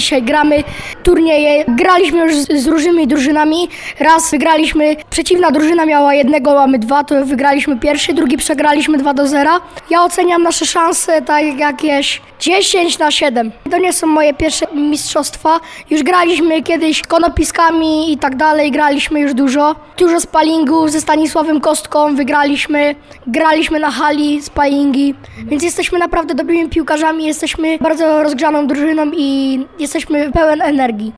dzisiaj gramy turnieje. Graliśmy już z różnymi drużynami. Raz wygraliśmy, przeciwna drużyna miała jednego, mamy dwa, to wygraliśmy pierwszy, drugi przegraliśmy 2-0. Ja oceniam nasze szanse tak jakieś 10/7. To nie są moje pierwsze mistrzostwa. Już graliśmy kiedyś konopiskami i tak dalej, graliśmy już dużo. Dużo sparingów ze Stanisławem Kostką wygraliśmy. Graliśmy na hali sparingi, więc jesteśmy naprawdę dobrymi piłkarzami, jesteśmy bardzo rozgrzaną drużyną i jesteśmy pełen energii.